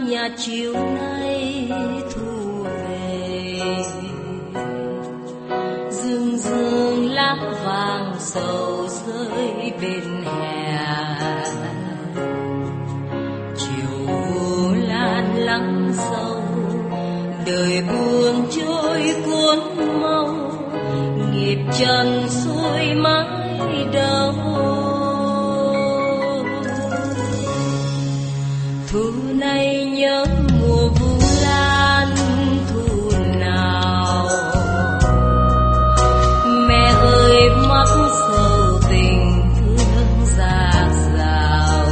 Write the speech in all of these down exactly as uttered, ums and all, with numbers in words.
nhà chiều nay thu về, rừng rừng lá vàng sầu rơi bên hè, chiều lan lắng sâu đời buồn trôi cuốn mau, nghiệp trần xuôi mãi đâu. Thu này nhớ mùa vu lan thu nào, mẹ ơi mắc sầu tình thương dạt dào.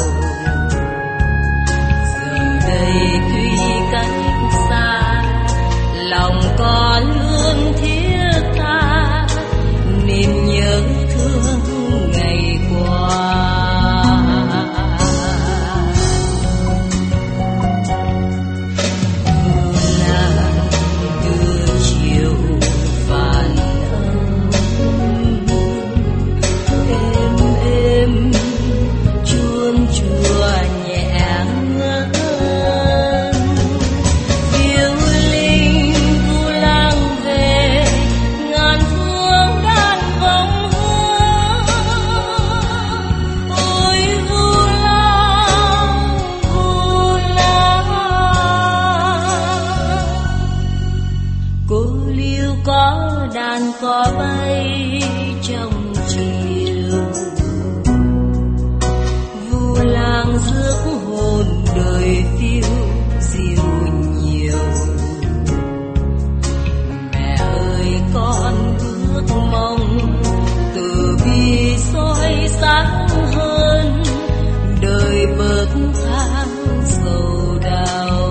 Giờ đây tuy cách xa, lòng có luôn thiết tha, nên nhớ thương ngày qua. Đàn cò bay trong chiều, vu lang rước hồn đời phiêu diêu nhiều. Mẹ ơi con ước mong từ bi soi sáng hơn, đời bớt tháng sầu đau.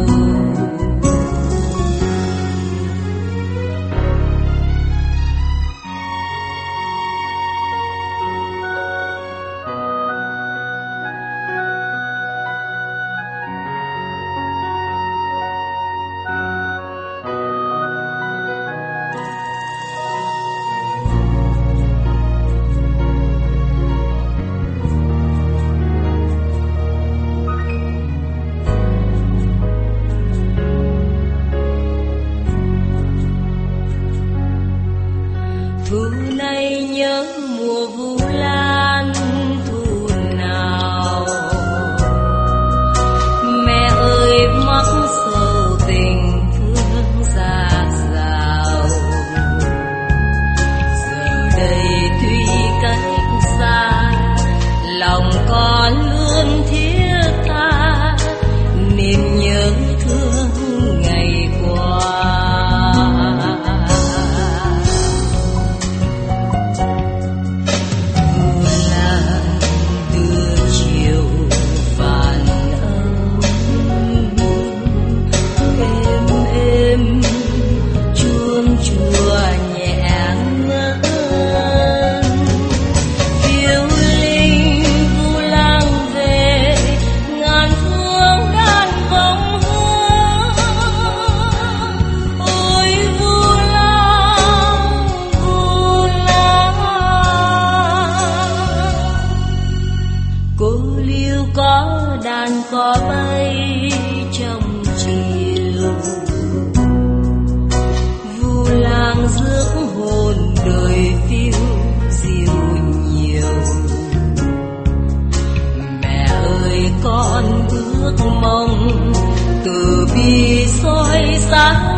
Thu này nhớ mùa vu lan thu nào, mẹ ơi mắc sầu tình thương dạt dào. Giờ đây tuy cách xa, lòng có luôn thiết tha, nên nhớ thương ngày qua. Có đàn cò bay trong chiều, vu lang rước hồn đời phiêu diêu nhiều. Mẹ ơi con ước mong từ bi soi sáng